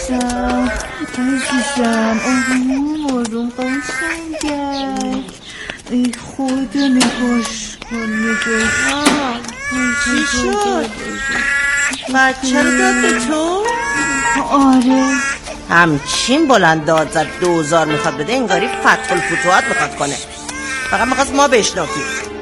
عزیزم آروم قشنگه. ای خدا نگاش کن چی شد؟ بچه رو داد به تو؟ آره همچین بلند داد زد 2000 میخواد بده، انگاری فتح الفتوحات میخواد کنه. فقط میخواست ما بشنافیم.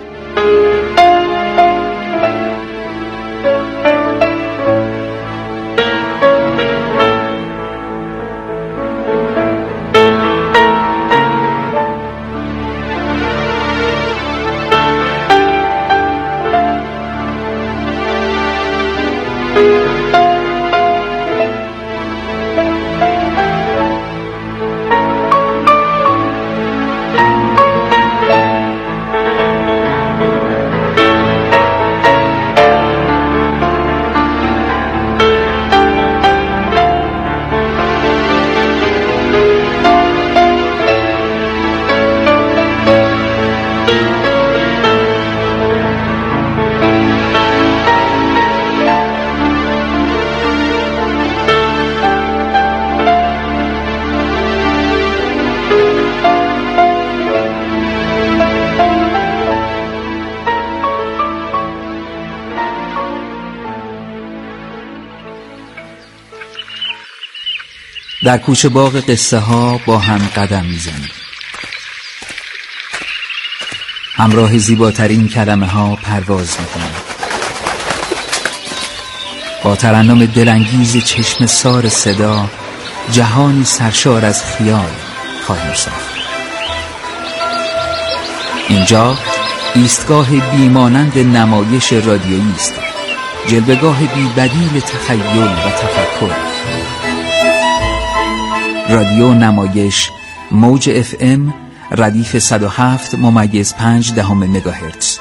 در کوچه باغ قصه ها با هم قدم میزنیم. همراه زیباترین کلمه ها پرواز میکنیم. با ترنم دلانگیز چشم سار صدا جهانی سرشار از خیال خواهیم ساخت. اینجا ایستگاه بیمانند نمایش رادیویی است، جلوه‌گاه بی بدیل تخیل و تفکر. رادیو نمایش موج FM ردیف 107.5 مگاهرتز.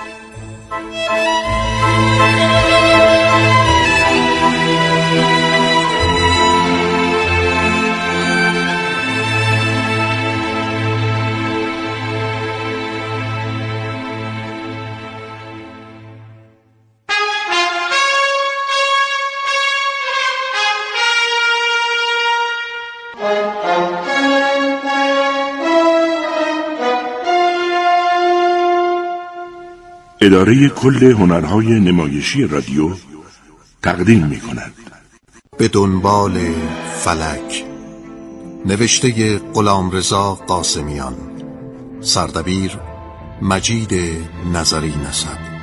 اداره کل هنرهای نمایشی رادیو تقدیم می‌کند. به دنبال فلک، نوشته غلامرضا قاسمیان، سردبیر مجید نظری نسب.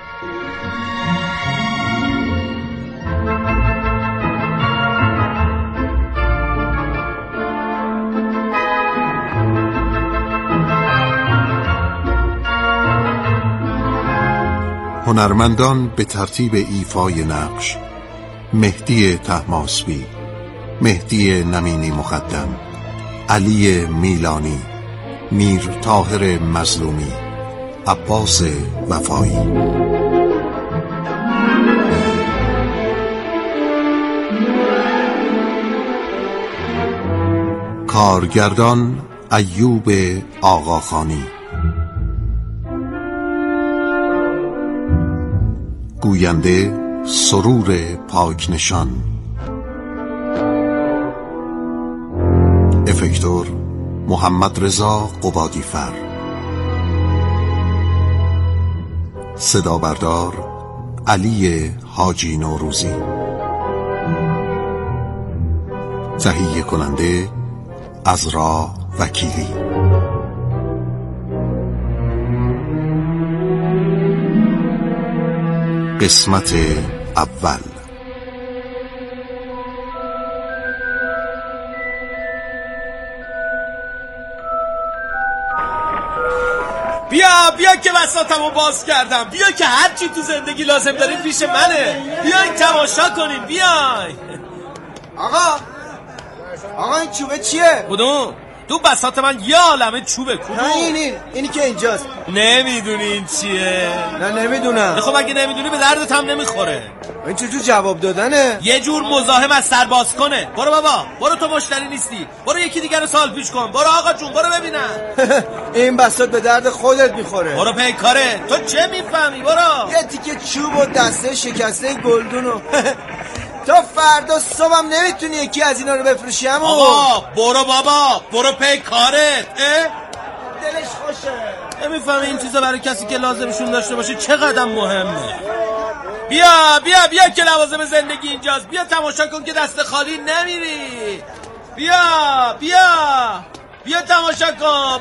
هنرمندان به ترتیب ایفای نقش: مهدی طهماسبی، مهدی نمینی مقدم، علی میلانی، میر طاهر مظلومی، عباس وفایی. کارگردان ایوب آقاخانی، گوینده سرور پاکنشان، افکتور محمد رضا قبادیفر، صدا بردار علی حاجی نوروزی، تهیه کننده عذرا وکیلی. قسمت اول. بیا که بساطمو باز کردم. بیا که هرچی تو زندگی لازم داریم پیش منه. بیاین تماشا کنیم. بیاین. آقا این چوبه چیه؟ کدوم؟ تو بساط من یه عالمه چوبه. کدوم؟ اینی که اینجاست. نمیدونی این چیه؟ نه نمیدونم. خب اگه نمیدونی به دردت هم نمیخوره. این چه جور جواب دادنه؟ یه جور مزاحم از سر باز کنه. برو بابا، برو، تو مشتری نیستی. برو یکی دیگر رو سال پیش کن. برو آقا جون، برو ببینم. این بساط به درد خودت میخوره. برو پیکاره. تو چه میفهمی؟ برو. یه تیکه چوب و دسته شکسته گلدون و تا فردا صبحم نمیتونی یکی از اینا رو بفروشی عمو؟ آقا برو بابا، برو پی کارت. دلش خوشه. نمیفهمه این چیزا برای کسی که لازمشون داشته باشه چقدر مهمه. بیا بیا بیا که لوازم زندگی اینجاست. بیا تماشا کن که دست خالی نمیری. بیا بیا بیا تماشا کن.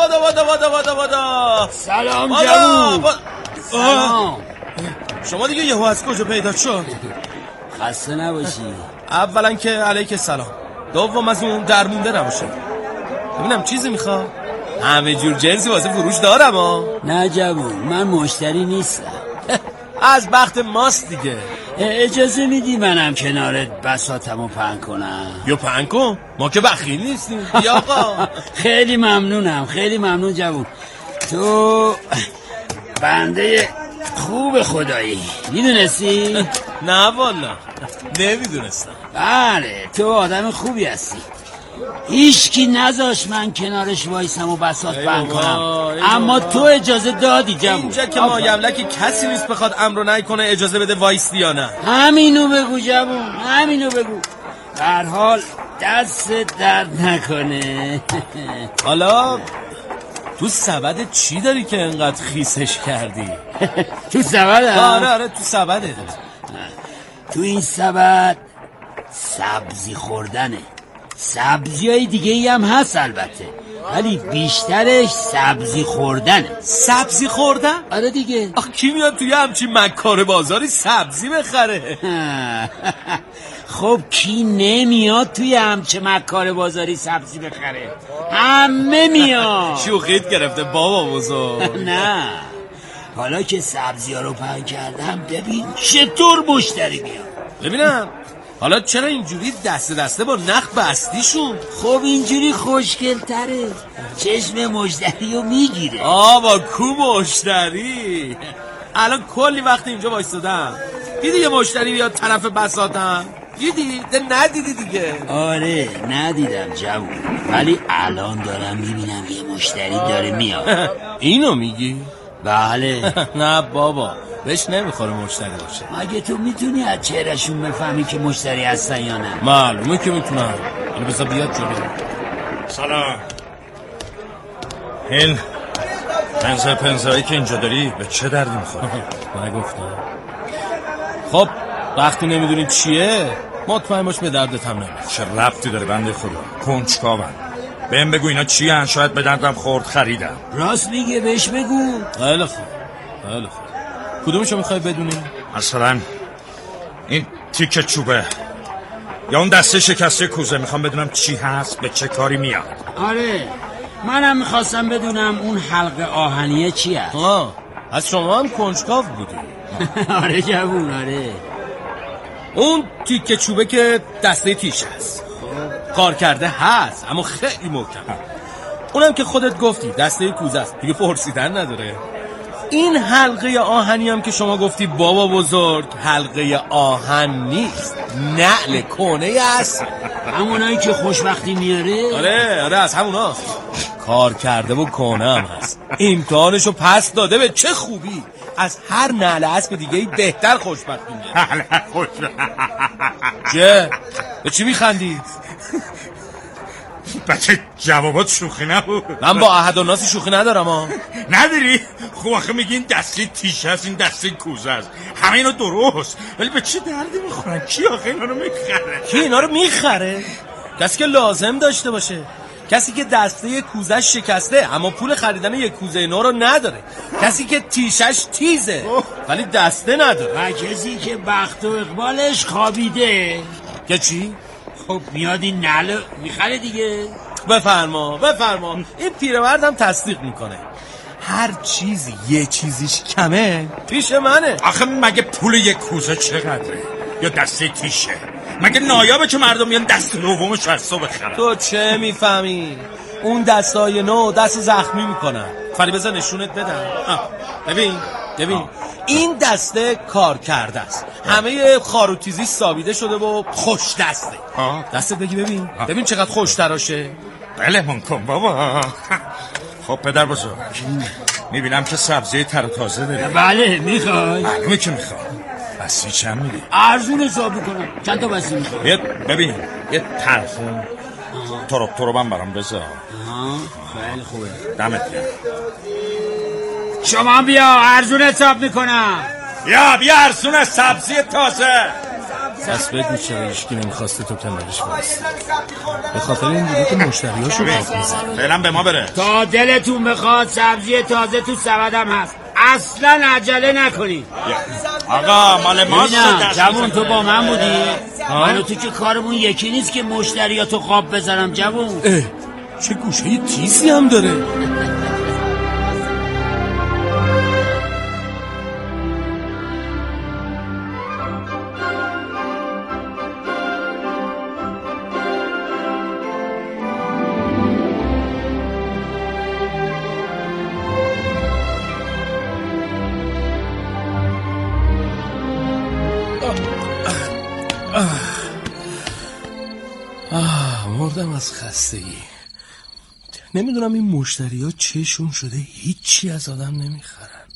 بادو. سلام جوون. سلام. شما دیگه یهو از کجا پیدا شد؟ خسته نباشی. اولا که علیک السلام، دوم از اون درمونده نباشه. ببینم چیزی میخواد؟ همه جور جنسی واسه فروش دارم ها. نه جوون، من مشتری نیستم. از بخت ماست دیگه. اجازه میدی منم کنارت بساطمو پهن کنم؟ یا پهن کن، ما که بخیل نیستیم. بیا آقا. خیلی ممنونم، خیلی ممنون جوون. تو بنده خوب خدایی، میدونستی؟ نه والا نمیدونستم. بله تو آدم خوبی هستی. هیچکی نذاش من کنارش وایسم و بساط بند کنم، اما تو اجازه دادی جوون. اینجا که ما یملکی کسی نیست بخواد امر رو نکنه اجازه بده وایستی یا نه. همینو بگو جوون، همینو بگو. در حال دست درد نکنه. حالا تو سبد چی داری که انقدر خیسش کردی؟ تو سبد؟ آره تو سبده. تو این سبد سبزی خوردنه. سبزی های دیگه ای هم هست البته، ولی بیشترش سبزی خوردنه. سبزی خوردن؟ آره دیگه. کی میاد توی همچین مکار بازاری سبزی بخره؟ خب کی نمیاد توی همچه مکار بازاری سبزی بخره؟ همه میاد. شوخیت گرفته بابا بزرگ. نه حالا که سبزی ها رو پهن کردم ببین چطور مشتری میاد. ببینم حالا چرا اینجوری دسته با نخ بستیشون؟ خب اینجوری خوشگل تره، چشم مشتری رو میگیره. با کو مشتری؟ الان کلی وقت اینجا وایستادم، دیدی یه مشتری بیاد طرف بساطم؟ دیدی؟ ندیدی دیگه. آره ندیدم جوون، ولی الان دارم میبینم یه مشتری داره میاد. اینو میگی؟ بله. نه بابا بهش نمیخوره مشتری باشه. مگه تو میتونی از چهرشون بفهمی که مشتری هستن یا نه؟ معلومه که میتونم. اینو بذار بیاد جلو. سلام. این پنزهایی که اینجا داری به چه دردی میخوره؟ نگفتم. خب وقتی نمیدونی چیه مطمئن باش به دردت هم نمیخوره. چه ربطی داره بنده خدا؟ کنجکاوم. بهم بگو اینا چی هن، شاید به دردم خورد خریدم. راست میگه، بهش بگو. خیلی خوب. کدومشو میخوای بدونی؟ مثلا این تیکه چوبه یا اون دسته شکسته کوزه، میخوام بدونم چی هست، به چه کاری میاد. آره منم میخواستم بدونم اون حلقه آهنیه چی هست. از شما هم کنجکاو بودی. آره جوون آره. اون تیکه چوبه که دسته تیش هست، کار کرده هست اما خیلی محکم. اونم که خودت گفتی دسته کوزه است، دیگه پرسیدن نداره. این حلقه آهنی هم که شما گفتی بابا بزرگ، حلقه آهن نیست، نعل کونه است. همونایی که خوشبختی میاره؟ آره از هموناست. کار کرده و کونه هم هست، امتحانشو پس داده. به چه خوبی از هر نعل اسب دیگه بهتر خوشبختی میاره. چه؟ به چی میخندی؟ بچه جوابات شوخی نبود. من با احد و ناسی شوخی ندارم ها. نداری؟ خب آخه میگین دسته تیشه است، این دسته کوزه است، همه اینا درست، ولی به چه دردی میخورن؟ کی آخه اینا رو میخره؟ کی اینا رو میخره؟ کسی که لازم داشته باشه، کسی که دسته کوزش شکسته اما پول خریدن یک کوزه نو رو نداره، کسی که تیشش تیزه ولی دسته نداره، و کسی که بخت و اقبالش خوابیده. که چی؟ خب میاد این نعل میخره دیگه. بفرما این پیرمرد هم تصدیق میکنه. هر چیزی یه چیزیش کمه پیش منه. آخه مگه پول یک کوزه چقدره؟ یا دسته تیشه؟ مگه نایابه که مردم میان دست دومش از صبح بخرن؟ تو چه میفهمی؟ اون دستای نو دست زخمی میکنن. فری بذار نشونت بدم. ببین این دسته کار کرده است، همه خاروتیزی سابیده شده و خوش دسته. دستت بگی ببین چقدر خوش تراشه. بله من کن بابا. خب پدر بزرگ، میبینم که سبزی تر و تازه داری. بله میخوای؟ معلومه که میخوام. بسی چند میدی؟ ارزون حساب میکنم. چند تا بسی میکنم؟ ببین یه تلخون تروبم برام بذار. خیلی خوبه. دمت گرم. شما بیا ارزون حساب میکنم. بیا ارزون سبزی تازه. پس بگو چرا هیچکی نمیخواسته تو کنارش وایسی؟ به خاطر این دیگه که مشتریاشو خواب میزن. فعلا به ما بره. تا دلتون بخواد سبزی تازه تو سبدم هست. اصلا عجله نکنی. آقا مال ماست. جوون تو با من بودی؟ من و تو که کارمون یکی نیست که مشتریاتو خواب بزنم جوون. چه گوشه تیزی هم داره. مردم از خستگی. نمیدونم این مشتری ها چشون شده هیچی از آدم نمیخرن.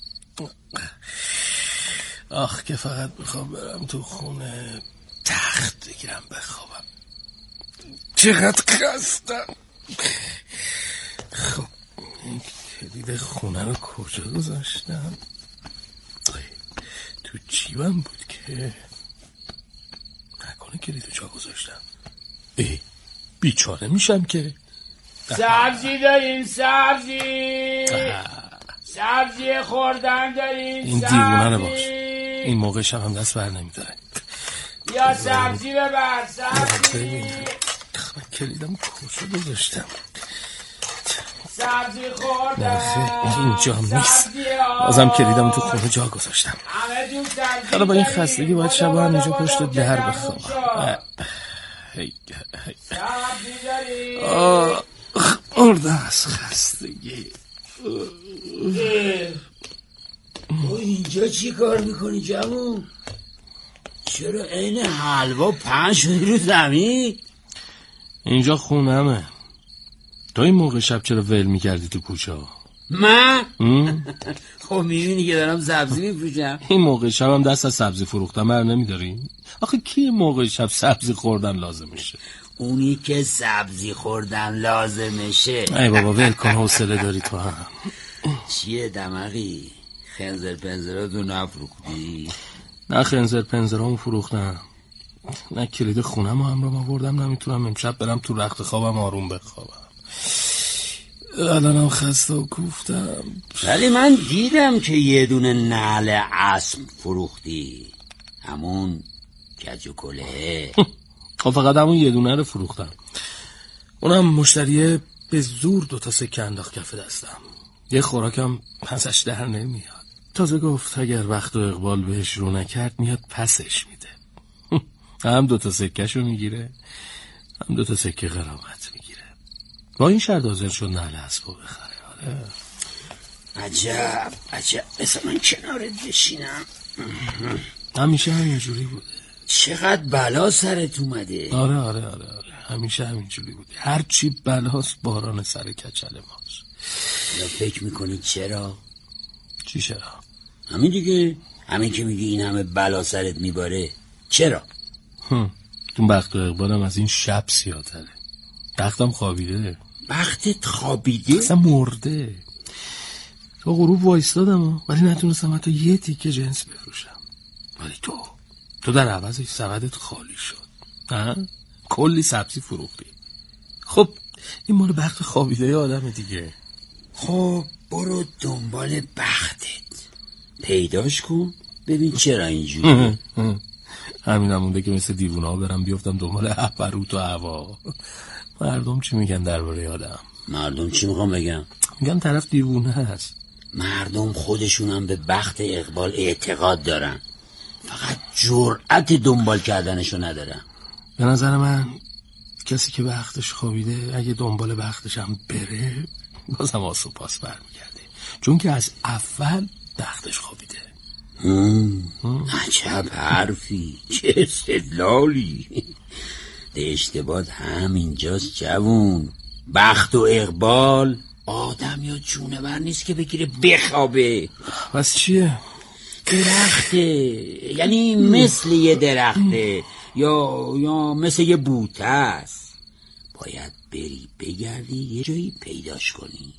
آخ که فقط بخوام برم تو خونه تخت بگیرم بخوابم. چقدر خستم. خب کلید خونه رو کجا گذاشتم؟ تو جیبم بود که نکنه کلیدو جا گذاشتم. بیچاره میشم که. سبزی داریم سبزی خوردن داریم. این دیوونه رو باش. این موقع شب هم دست بر نمیداره. یا سبزی ببر سبزی. من کلیدم کجا گذاشتم؟ سبزی خوردن. اینجا نیست. بازم کلیدم تو خونه جا گذاشتم. حالا با این خستگی باید شب هم اینجا پشت در بخوابم. مردم از خستگی. تو اینجا چی کار میکنی جمون؟ چرا این حلوا پهن شدی رو زمین؟ اینجا خونمه. تو این موقع شب چرا ول میکردی تو کوچه؟ من؟ خب میبینی که دارم سبزی میفروشم. این موقع شب هم دست از سبزی فروختن بر نمیداری؟ آخه کی موقع شب سبزی خوردن لازمشه؟ اونی که سبزی خوردن لازمشه. ای بابا ول کن، حوصله داری تو هم. چیه دماغی؟ خنزر پنزراتو نفروختی؟ نه خنزر پنزرامو فروختم، نه کلید خونم هم رو آوردم. نمیتونم امشب برم تو رخت خوابم آروم بخوابم. الانم خسته و کوفتم. ولی من دیدم که یه دونه نعل اسب فروختی، همون کج و کله. فقط همون یه دونه رو فروختم، اونم مشتریه به زور 2 سکه انداخت کف دستم. یه خوراکم پسش در نمیاد. تازه گفت اگر وقت و اقبال بهش رو نکرد میاد پسش میده. هم 2 سکه‌شو میگیره، هم 2 سکه غرامت میگیره. با این شرط حاضر شد نعل اسبو بخره. عجب بسا من کنارت بشینم. همیشه همینجوری بوده. چقدر بلا سرت اومده. آره همیشه همینجوری بوده. هرچی بلاست باران سر کچل ماست. یا فکر میکنی چرا؟ چی چرا؟ همین دیگه، همین که میگی این همه بلا سرت میباره. چرا؟ تو بخت و اقبالم از این شب سیاتره. بختم خوابیده. بختت خوابیده؟ اصلا مرده. تو غروب وایستادم ولی نتونستم حتی یه تیکه جنس بفروشم. ولی تو در عوضش سبدت خالی شد. کلی سبزی فروختی. خب این مال بخت خوابیده آدم دیگه. خب برو دنبال بختت، پیداش کن ببین چرا اینجوری. همینم مونده که مثل دیوونه ها برم بیفتم دنبال اپروت و هوا. مردم چی میگن درباره آدم؟ مردم چی میخوام بگم؟ میگن طرف دیوونه هست. مردم خودشونم به بخت اقبال اعتقاد دارن، فقط جرأت دنبال کردنشو ندارن. به نظر من کسی که بختش خوابیده اگه دنبال بختش هم بره بازم آسو پاس برمیگرده، چون که از اول بختش خوابیده. عجب حرفی، چه استدلالی. ده اشتباه همینجاست جوون. بخت و اقبال آدم یا جونور نیست که بگیره بخوابه. بس چیه؟ درخته، یعنی مثل یه درخته یا مثل یه بوته است. باید بری بگردی یه جایی پیداش کنی.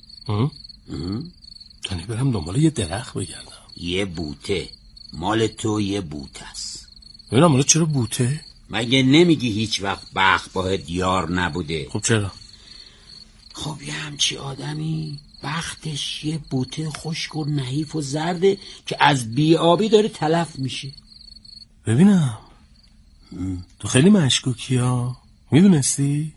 یعنی برم دنبال یه درخت بگردم؟ یه بوته مال تو، یه بوته است. ببینم مال چرا بوته؟ مگه نمیگی هیچ وقت بخت باهت یار نبوده؟ خب چرا؟ خب یه همچی آدمی بختش یه بوته خشک و نحیف و زرده که از بی‌آبی داره تلف میشه. ببینم تو خیلی مشکوکی ها، میدونستی؟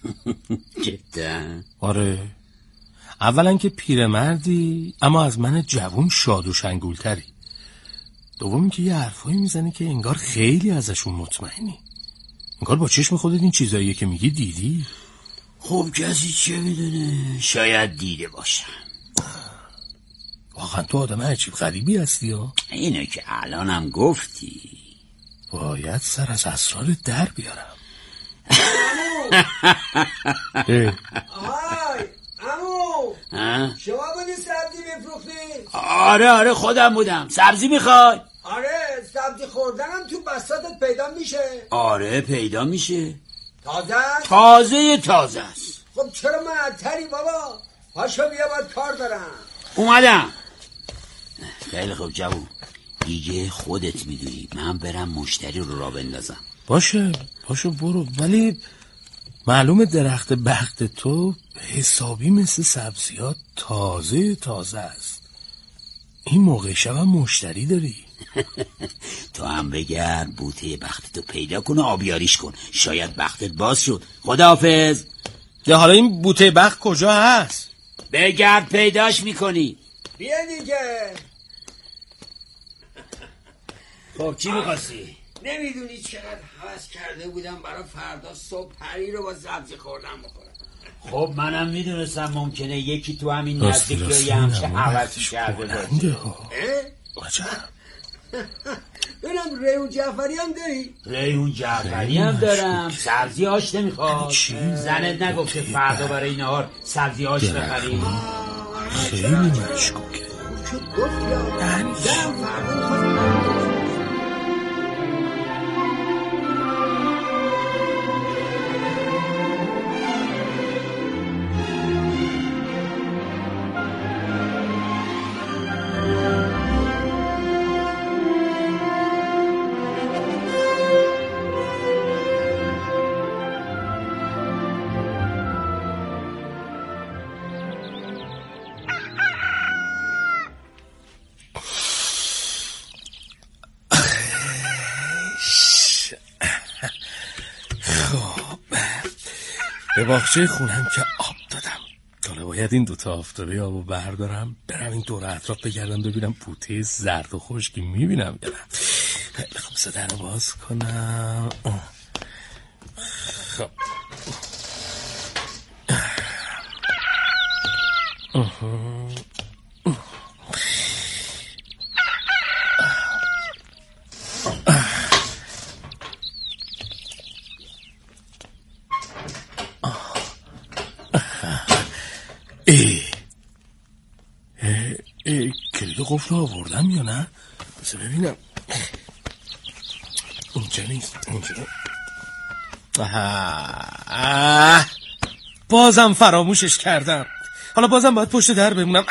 جدا؟ آره. اولا که پیرمردی اما از من جوون شاد و شنگولتری. دومی که یه حرفایی میزنی که انگار خیلی ازشون مطمئنی، انگار با چشم خودت این چیزاییه که میگی دیدی. خب کسی چه میدونه، شاید دیده باشم. واقعا تو آدم عجیب غریبی هستی ها. اینو که الانم گفتی. باید سر از اسرار در بیارم. آهای عمو، شما بودی سبزی میفروختی؟ آره خودم بودم. سبزی میخوای؟ آره، سبزی خوردنم تو بساطت پیدا میشه؟ آره پیدا میشه. تازه است. خب چرا معطری بابا؟ پاشو بیا، باید کار دارم. اومدم. خیلی خوب جوون، دیگه خودت میدونی، من برم مشتری رو راه بندازم. باشه برو، ولی معلومه درخت بخت تو حسابی مثل سبزیات تازه است. این موقع شب هم مشتری داری. تو هم بگرد بوته بخت تو پیدا کن و آبیاریش کن، شاید بختت باز شد. خداحافظ. یا حالا این بوته بخت کجا هست؟ بگرد پیداش میکنی. بیا دیگه. خب چی میخواستی؟ نمیدونی چقدر حوض کرده بودم برای فردا صبح پری رو با سبزی خوردن بخورم. خب منم میدونستم ممکنه یکی تو همین نزدیکی یه همچه حوضی کرده باشه. ببینم ریحون جعفری هم داری؟ ریحون جعفری هم دارم. سبزی آش نمیخواد؟ زنت نگفت که فردا برای نهار سبزی آش بخری؟ خیلی مشکوکه. به باغچه خونم که آب دادم. حالا باید این دوتا آفتابی آبو بردارم، برم این دور اطراف بگردم ببینم بوته زرد و خشکی میبینم یا نه. خیلی خوب، صدا رو باز کنم. خب کلید قفل آوردم یا نه؟ بذار ببینم. اینجا نیست. بازم فراموشش کردم. حالا بازم باید پشت در بمونم.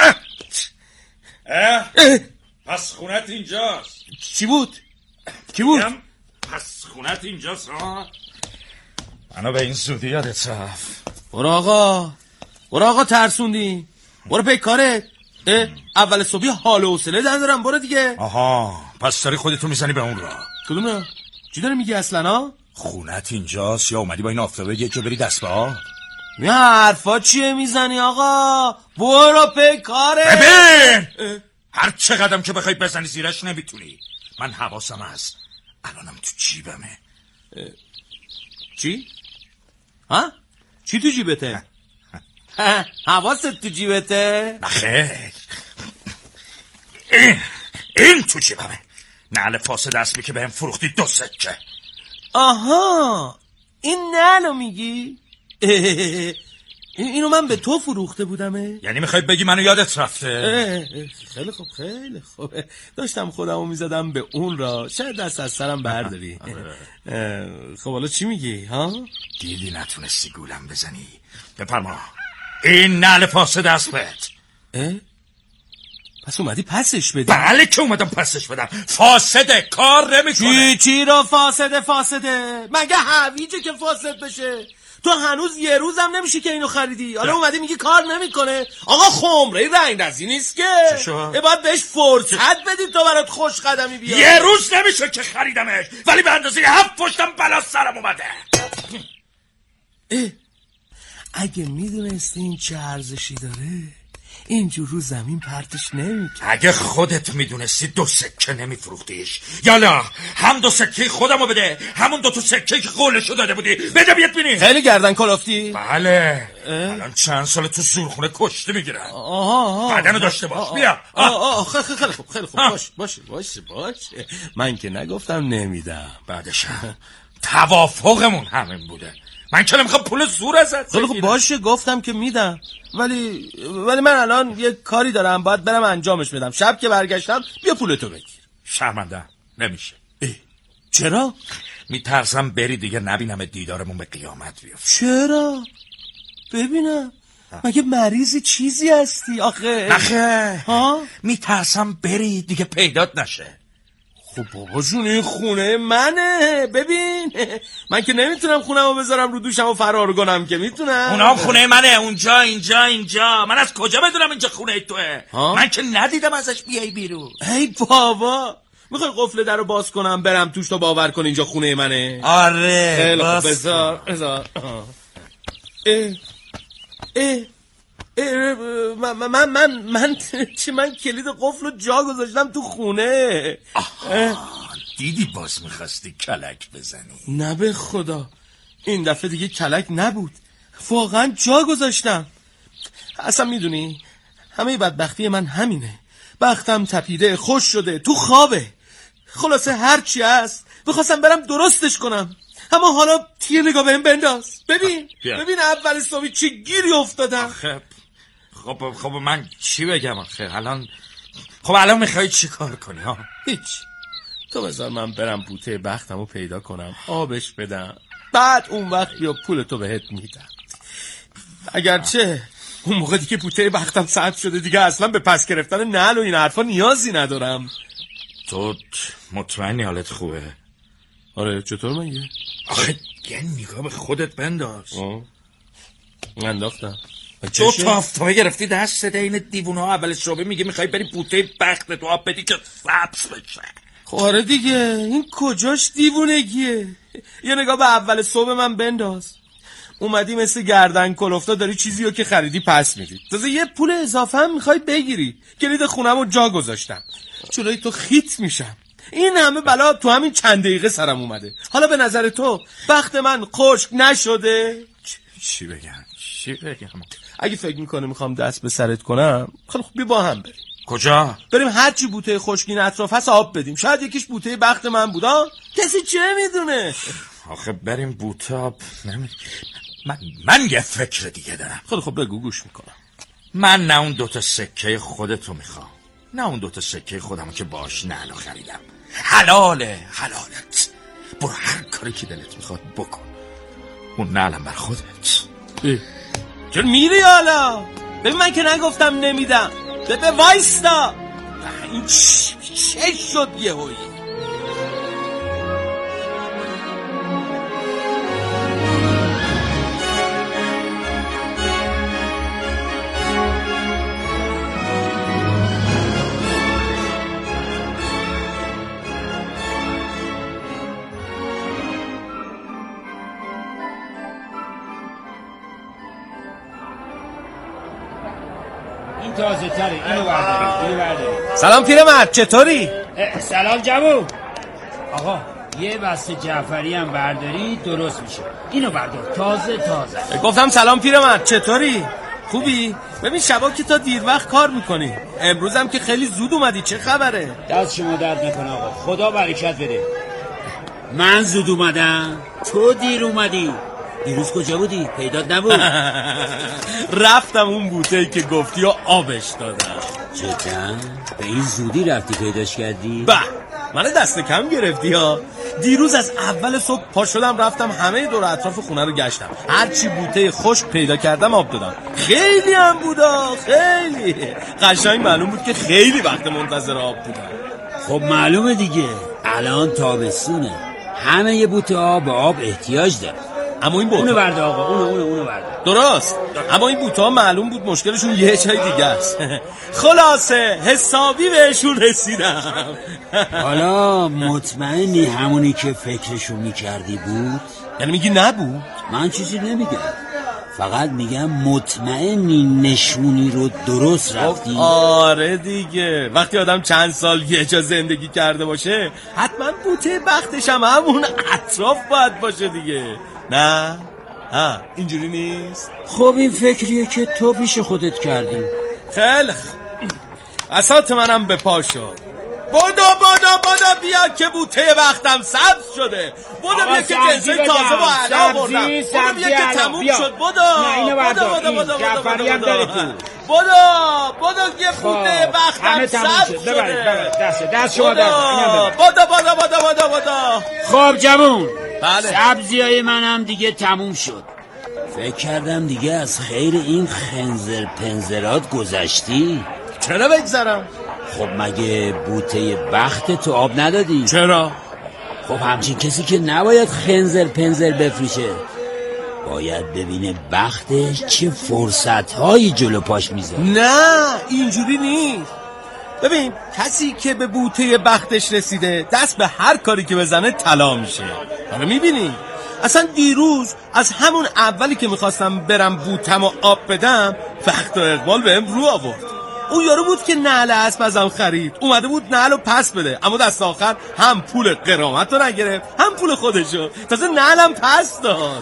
پس خونت اینجاست. چی بود؟ کی بود؟ پس خونت اینجاست ها؟ منو به این زودی یادت رفت. برو آقا ترسوندی. برو پی کارت. اول صبحی حال و حوصله ندارم. برو دیگه. آها، پس داری خودتو میزنی به اون راه. کدومه؟ چی داری میگی اصلا ها؟ خونت اینجاست یا اومدی با این آفتابه یه جا بری دست به آب؟ این حرفا چیه میزنی آقا؟ برو پی کارت. ببین هر چقدرم که بخوای بزنی زیرش نمیتونی. من حواسم هست، الانم تو جیبمه. چی؟ ها؟ چی تو جیبته؟ حواست تو جیبته؟ نخیر، این تو جیبمه. نعل فاسد اسبی که بهم فروختی 2 سکه. آها، این نعلو میگی؟ اینو من به تو فروخته بودمه؟ یعنی میخوای بگی منو یادت رفته؟ خیلی خوب خیلی خوب. داشتم خودمو میزدم به اون را، شاید دست از سرم برداری. خب حالا چی میگی ها؟ دیدی نتونستی گولم بزنی. بفرما این نعل فاسد است بهت. پس اومدی پسش بدی؟ بله که اومدم پسش بدم. فاسده، کار نمیکنه. چی را فاسده؟ مگه هویجه که فاسد بشه؟ تو هنوز یه روزم نمیشه که اینو خریدی، حالا اومدی میگی کار نمیکنه. آقا خمره رنگ رزی نیست که. باید بهش فرصت بدید تا برات خوش قدمی بیاد. یه روز نمیشه که خریدمش، ولی به اندازه 7 پشتم بلا سرم اومده. اگه میدونستی این چه ارزشی داره اینجور رو زمین پرتش نمیکرد. اگه خودت میدونستی 2 سکه نمیفروختیش. یالا هم 2 سکه خودمو بده، همون 2 سکه که قولشو داده بودی بده بیاد بینی. خیلی گردن کلافتی؟ بله. الان چند سال تو زورخونه کشته میگیرن. بدنو داشته باش. بیا. خیلی خوب باشه. من که نگفتم نمیدم. بعدشم توافقمون همین بوده. من که نمیخوام پول زور ازت. خیلی خوب باشه، گفتم که میدم، ولی من الان یه کاری دارم باید برم انجامش بدم. شب که برگشتم بیا پولتو بگیر. شرمنده نمیشه. چرا؟ میترسم بری دیگه نبینم دیدارمون به قیامت بیفته. چرا؟ ببینم مگه مریضی چیزی هستی آخه؟ نخه میترسم بری دیگه پیدات نشه. خب بابا جون این خونه منه. ببین من که نمیتونم خونمو بذارم رو دوشم و فرار کنم که میتونم. اونام خونه منه، اونجا اینجا. من از کجا بدونم اینجا خونه توه؟ من که ندیدم ازش بیای بیرون. ای بابا میخوای قفل درو باز کنم برم توش تا باور کن اینجا خونه منه؟ آره خیلی خوب بذار. من کلید قفل رو جا گذاشتم تو خونه. دیدی باز میخواستی کلک بزنی. نه به خدا این دفعه دیگه کلک نبود، واقعا جا گذاشتم. اصلا میدونی همه بدبختی من همینه، بختم تپیده، خوش شده، تو خوابه. خلاصه هرچی هست بخواستم برم درستش کنم، اما حالا تیر نگاه بهم بنداز. ببین اول صبحی چه گیری افتادم. خب من چی بگم آخه الان میخوایی چی کار کنی ها؟ هیچ، تو بذار من برم بوته بختمو پیدا کنم، آبش بدم، بعد اون وقت بیا پولتو بهت میدم. اگرچه اون موقع دیگه بوته بختم ساعت شده دیگه اصلا به پس گرفتن نعل و این حرفا نیازی ندارم. تو مطمئنی حالت خوبه؟ آره چطور مگه؟ آخه یه نگاه به خودت بنداز. انداختم. 2 تا آفتابه گرفتی دستت، این دیوونه ها اول صبح میگه میخوای بری بوته بخت تو آب بدی که سبز بشه. آره دیگه این کجاش دیوونگیه؟ یه نگاه به اول صبح من بنداز. اومدی مثل گردن کلفتا داری چیزی رو که خریدی پس میدی، تازه یه پول اضافه هم میخوای بگیری. کلید خونم رو جا گذاشتم، جلوی تو خیت میشم. این همه بلا تو همین چند دقیقه سرم اومده. حالا به نظر تو بخت من خشک نشده؟ چی بگم؟ اگه فکر میکنه میخوام دست به سرت کنم، خب بیا با هم بریم. کجا؟ بریم هرچی بوته خشکین اطراف هست آب بدیم، شاید یکیش بوته بخت من بودا، کسی چه میدونه. آخه بریم بوته آب من یه فکر دیگه دارم. خب بگو گوش میکنم. من نه اون 2 تا سکه خودتو میخوام، نه اون 2 تا سکه خودمو که باش نعلو خریدم. حلالت، برو هر کاری که دلت میخواد بکن، اون نعلم بر خودت. چرا میری حالا؟ ببین من که نگفتم نمیدم. ببین وایستا، این چه شد یهویی؟ تازه تره، اینو بردارید. سلام پیرمرد، چطوری؟ سلام جوون. آقا یه بسته جعفری هم برداری درست میشه. اینو بردار، تازه. گفتم سلام پیرمرد، چطوری؟ خوبی؟ ببین شبا که تا دیر وقت کار میکنی، امروز هم که خیلی زود اومدی، چه خبره؟ دست شما درد نکنه آقا، خدا برکت بده. من زود اومدم، تو دیر اومدی. دیروز کجا بودی؟ پیدات نبود. رفتم اون بوته‌ای که گفتی و آبش دادم. جدا؟ به این زودی رفتی پیداش کردی؟ به من دست کم گرفتی ها. دیروز از اول صبح پا شدم رفتم همه دور اطراف خونه رو گشتم، هرچی بوته خشک پیدا کردم آب دادم. خیلی هم بودا، خیلی قشنگ معلوم بود که خیلی وقت منتظر آب بودم. خب معلومه دیگه، الان تابستونه، همه یه بوته آب به آب احتیاج داره. اما این بوته اونو برده آقا، اونو برده. درست، اما این بوته ها معلوم بود مشکلشون یه جای دیگه است. خلاصه حسابی بهشون رسیدم. حالا مطمئنی همونی که فکرشو میکردی بود؟ یعنی میگی نبود؟ من چیزی نمیگم، فقط میگم مطمئنی نشونی رو درست رفتی؟ آره دیگه، وقتی آدم چند سال یه جا زندگی کرده باشه حتما بوته بختش هم همون اطراف باید باشه دیگه، نه؟ اینجوری نیست؟ خب این فکریه که تو پیش خودت کردی. خیلی اسات منم به پا شد. بودو بیا که بوته وقتم سبز شده. بودو بیا که جنسای تازه با علا بردم. بودو بیا که تموم شد. بودو یه بوته وقتم سبز شده. دست شما در بودو. خب جمون، بله. سبزیای منم دیگه تموم شد. فکر کردم دیگه از خیر این خنزر پنزرات گذشتی. چرا بگذرم؟ خب مگه بوته بخت تو آب ندادی؟ چرا؟ خب همچین کسی که نباید خنزر پنزر بفروشه، باید ببینه بختش چه فرصت‌هایی جلو پاش میذاره. نه اینجوری نیست. ببین کسی که به بوته بختش رسیده دست به هر کاری که بزنه طلا میشه. حالا میبینی اصلا دیروز از همون اولی که میخواستم برم بوتم و آب بدم وقت و اقبال بهم رو آورد. اون یارو بود که نعل اسب ازم خرید، اومده بود نعل رو پس بده، اما دست آخر هم پول غرامت رو نگرفت هم پول خودشو، تازه نعلم پس داد.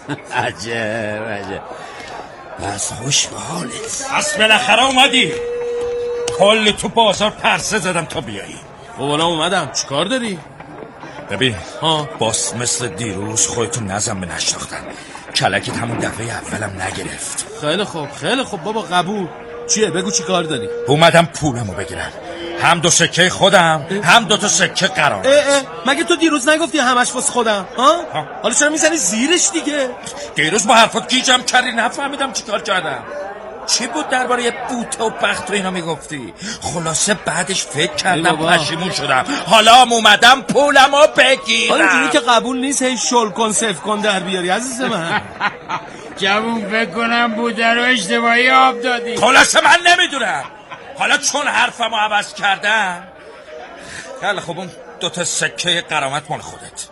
عجب بس خوش به حالت. پس بالاخره اومدی. کلی تو بازار پرسه زدم تا بیایی. بابانا اومدم، چیکار داری؟ ببین باز مثل دیروز خودتو نزم به نشناختن. کلکت همون دفعه اولم نگرفت. خیلی خوب بابا قبول. چیه بگو چی کار داری؟ اومدم پولمو بگیرم، هم 2 سکه خودم هم 2 سکه قرار. مگه تو دیروز نگفتی همش واسه خودم؟ حالا چرا میزنی زیرش دیگه؟ دیروز با حرفات گیجم کردی، نفهمیدم چی کار کردم. چی بود درباره بوته و بخت و اینا میگفتی؟ خلاصه بعدش فکر کردم پشیمون شدم، حالا هم اومدم پولمو بگیرم. حالا اینجوری که قبول نیست هی شل کن صف کن در بیاری عزیز من. جوون فکر کنم بوده رو اشتباهی آب دادی. خلاصه من نمیدونم، حالا چون حرفمو عوض کردم خیلی خب اون 2 سکه قرامت مال خودت،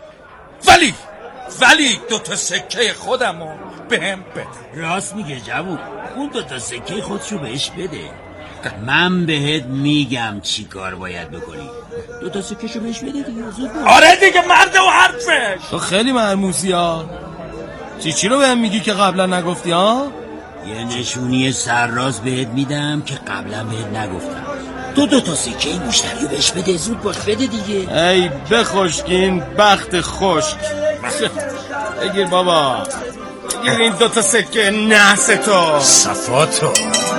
ولی 2 سکه خودمو بهم بده. راست میگه جوون، اون 2 سکه خودشو بهش بده. من بهت میگم چی کار باید بکنی. 2 سکهشو بهش بده دیگه. آره دیگه مرد و حرفش. تو خیلی مرموزی ها. چی رو بهم میگی که قبلا نگفتی ها؟ یه نشونی سرراست بهت میدم که قبلا بهت نگفتم. 2 سکه این مشتری رو بهش بده، زود باش بده دیگه. ای بخشکین بخت خشک. بگیر بابا، بگیر این 2 سکه نحس تو صفاتو.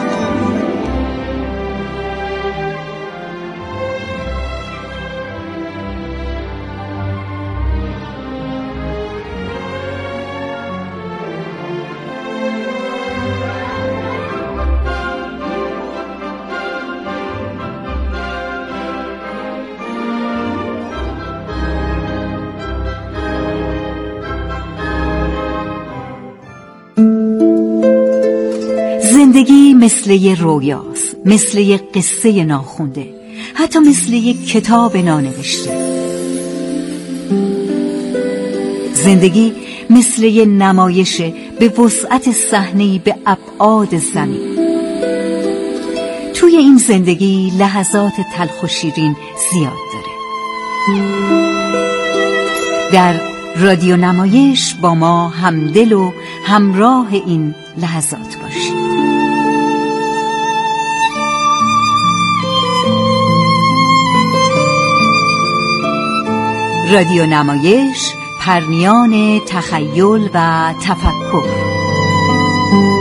زندگی مثل یه رویاست، مثل یه قصه ناخونده، حتی مثل یه کتاب نانوشته. زندگی مثل یه نمایش به وسعت صحنه‌ای به ابعاد زمین. توی این زندگی لحظات تلخ و شیرین زیاد داره. در رادیو نمایش با ما همدل و همراه این لحظات باشید. رادیو نمایش پرنیان تخیل و تفکر.